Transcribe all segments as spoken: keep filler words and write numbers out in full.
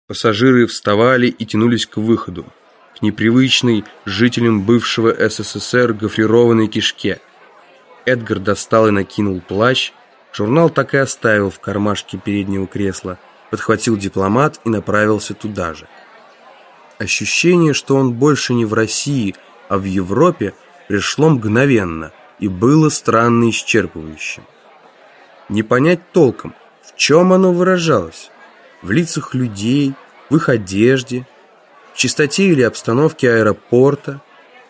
Пассажиры вставали и тянулись к выходу, к непривычной жителям бывшего СССР гофрированной кишке. Эдгар достал и накинул плащ, журнал так и оставил в кармашке переднего кресла, подхватил дипломат и направился туда же. Ощущение, что он больше не в России, а в Европе, пришло мгновенно и было странно исчерпывающим. Не понять толком, в чем оно выражалось: в лицах людей, в их одежде, в чистоте или обстановке аэропорта,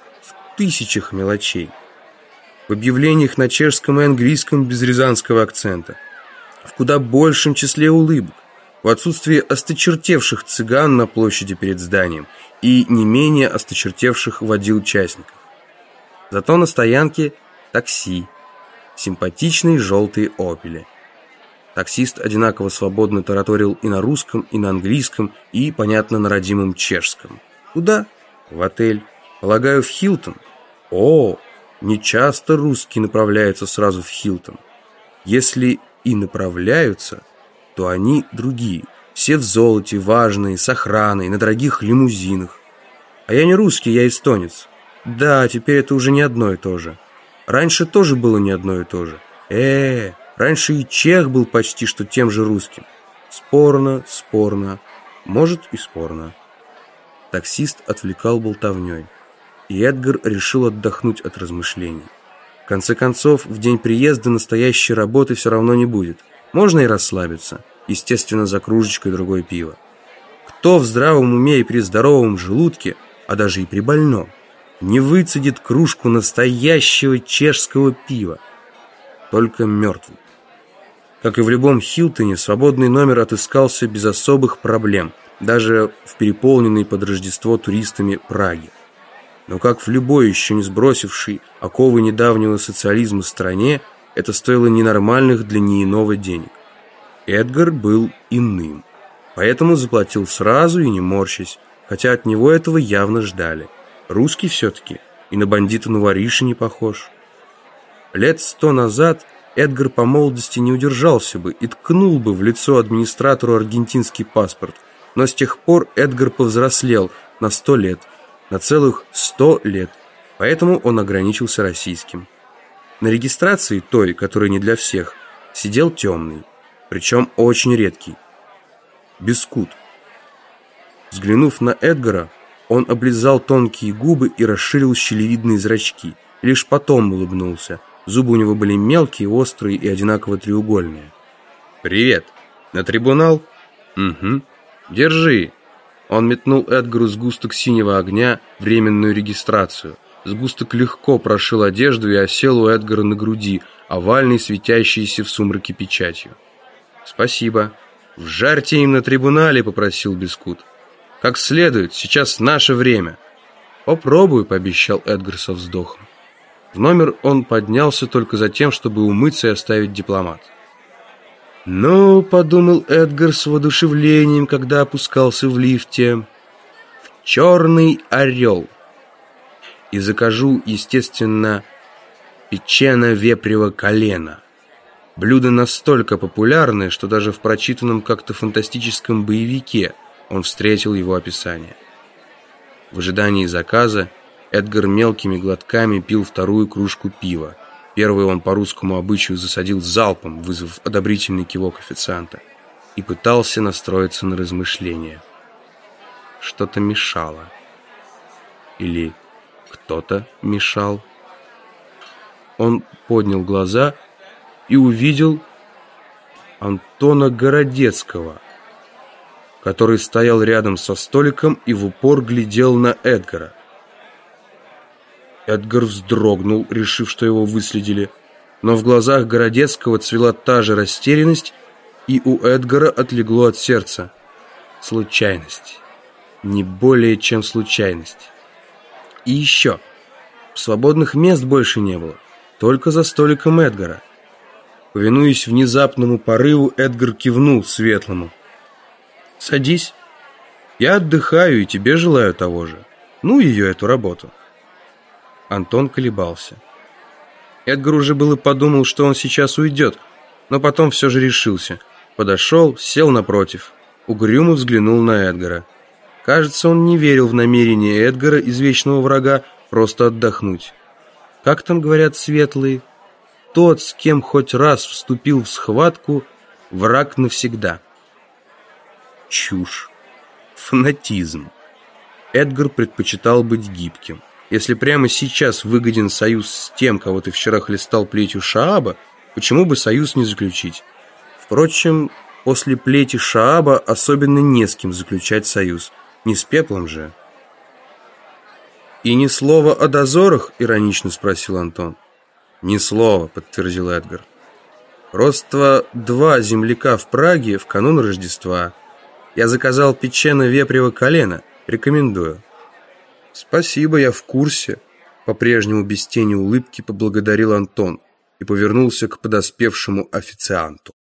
в тысячах мелочей, в объявлениях на чешском и английском без рязанского акцента, в куда большем числе улыбок, в отсутствии осточертевших цыган на площади перед зданием и не менее осточертевших водил-частников. Зато на стоянке такси, симпатичные желтые «Опели». Таксист одинаково свободно тараторил и на русском, и на английском, и, понятно, на родимом чешском. Куда? В отель. Полагаю, в Хилтон. О, не часто русские направляются сразу в Хилтон. Если и направляются, то они другие. Все в золоте, важные, с охраной, на дорогих лимузинах. А я не русский, я эстонец. Да, теперь это уже не одно и то же. Раньше тоже было не одно и то же. Э-э, раньше и чех был почти что тем же русским. Спорно, спорно, может и спорно. Таксист отвлекал болтовней, и Эдгар решил отдохнуть от размышлений. В конце концов, в день приезда настоящей работы все равно не будет. Можно и расслабиться, естественно, за кружечкой другой пива. Кто в здравом уме и при здоровом желудке, а даже и при больном, не выцедит кружку настоящего чешского пива? Только мертвый. Как и в любом Хилтоне, свободный номер отыскался без особых проблем, даже в переполненной под Рождество туристами Праге. Но как в любой еще не сбросившей оковы недавнего социализма стране, это стоило ненормальных для неиного денег. Эдгар был иным, поэтому заплатил сразу и не морщась, хотя от него этого явно ждали. Русский все-таки, и на бандита Новориши не похож. Лет сто назад Эдгар по молодости не удержался бы и ткнул бы в лицо администратору аргентинский паспорт. Но с тех пор Эдгар повзрослел на сто лет, на целых сто лет, поэтому он ограничился российским. На регистрации той, которая не для всех, сидел темный, причем очень редкий. Бескут. Взглянув на Эдгара, он облизал тонкие губы и расширил щелевидные зрачки. Лишь потом улыбнулся. Зубы у него были мелкие, острые и одинаково треугольные. «Привет. На трибунал?» «Угу. Держи». Он метнул Эдгару сгусток синего огня, временную регистрацию. Сгусток легко прошил одежду и осел у Эдгара на груди, овальной, светящейся в сумраке печатью. «Спасибо. Вжарьте им на трибунале», — попросил Бескут. «Как следует, сейчас наше время». «Попробую», — пообещал Эдгар со вздохом. В номер он поднялся только за тем, чтобы умыться и оставить дипломат. «Ну, — подумал Эдгар с воодушевлением, когда опускался в лифте, — в черный орел. И закажу, естественно, печено-вепрево колено. Блюдо настолько популярное, что даже в прочитанном как-то фантастическом боевике он встретил его описание». В ожидании заказа Эдгар мелкими глотками пил вторую кружку пива. Первую он по русскому обычаю засадил залпом, вызвав одобрительный кивок официанта, и пытался настроиться на размышления. Что-то мешало. Или кто-то мешал. Он поднял глаза и увидел Антона Городецкого, который стоял рядом со столиком и в упор глядел на Эдгара. Эдгар вздрогнул, решив, что его выследили, но в глазах Городецкого цвела та же растерянность, и у Эдгара отлегло от сердца. Случайность. Не более чем случайность. И еще. Свободных мест больше не было, только за столиком Эдгара. Повинуясь внезапному порыву, Эдгар кивнул Светлому. «Садись. Я отдыхаю и тебе желаю того же. Ну ее, эту работу». Антон колебался. Эдгар уже было подумал, что он сейчас уйдет, но потом все же решился. Подошел, сел напротив. угрюмо взглянул на Эдгара. Кажется, он не верил в намерение Эдгара, извечного врага, просто отдохнуть. Как там говорят светлые? Тот, с кем хоть раз вступил в схватку, враг навсегда. Чушь. Фанатизм. Эдгар предпочитал быть гибким. Если прямо сейчас выгоден союз с тем, кого ты вчера хлестал плетью Шааба, почему бы союз не заключить? Впрочем, после плети Шааба особенно не с кем заключать союз. Не с пеплом же. «И ни слова о дозорах?» — иронично спросил Антон. «Ни слова», — подтвердил Эдгар. «Просто два земляка в Праге в канун Рождества. Я заказал печено вепрево колено. Рекомендую». «Спасибо, я в курсе», — по-прежнему без тени улыбки поблагодарил Антон и повернулся к подоспевшему официанту.